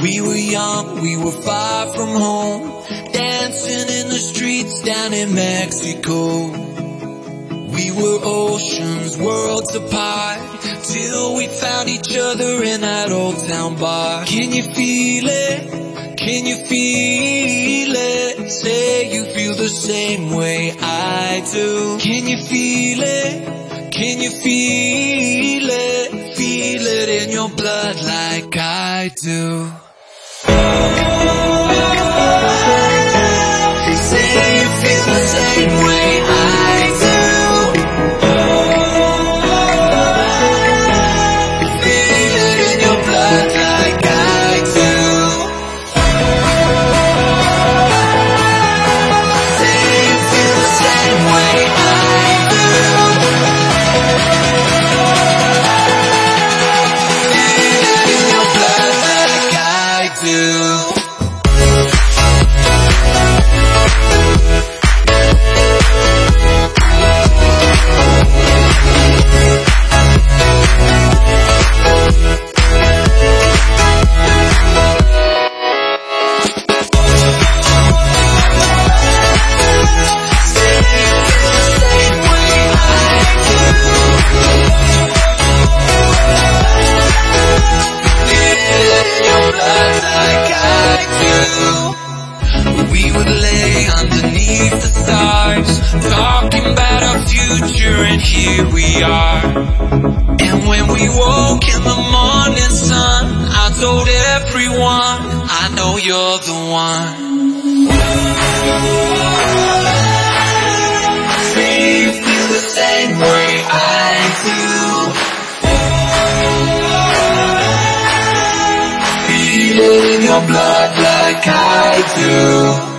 We were young, we were far from home, dancing in the streets down in Mexico. We were oceans, worlds apart, till we found each other in that old town bar. Can you feel it? Can you feel it? Say you feel the same way I do. Can you feel it? Can you feel it? Feel it in your blood like I do. Say you feel the same way I do. Feel it in your blood like I do. Say you feel the same way I do. Feel it in your blood like I do. We would lay underneath the stars, talking about our future, and here we are. And when we woke in the morning sun, I told everyone, I know you're the one. You feel the same way I do. Feel it in your blood like I do.